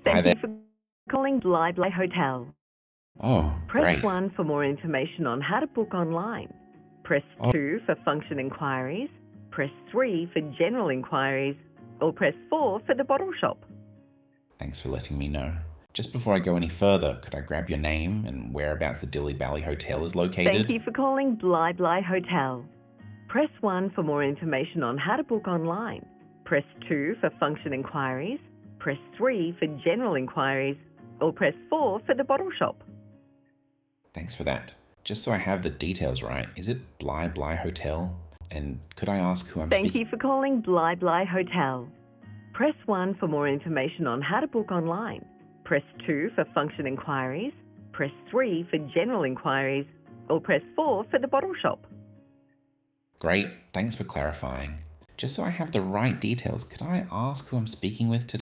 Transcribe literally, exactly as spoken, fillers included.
Hi Thank there. you for calling Bly Bly Hotel. Oh, Press great. one for more information on how to book online. Press Oh, two for function inquiries. Press three for general inquiries. Or press four for the bottle shop. thanks for letting me know. Just before I go any further, could I grab your name and whereabouts the Dilly Bally Hotel is Thank located? you for calling Bly Bly Hotel. Press one for more information on how to book online. Press two for function inquiries. Press three for general inquiries. Or press four for the bottle shop. Thanks for that. Just so I have the details right, is it Bly Bly Hotel? And could I ask who I'm Thank speaking? you for calling Bly Bly Hotel. Press one for more information on how to book online. Press two for function inquiries. Press three for general inquiries. Or press four for the bottle shop. Great, thanks for clarifying. Just so I have the right details, could I ask who I'm speaking with today?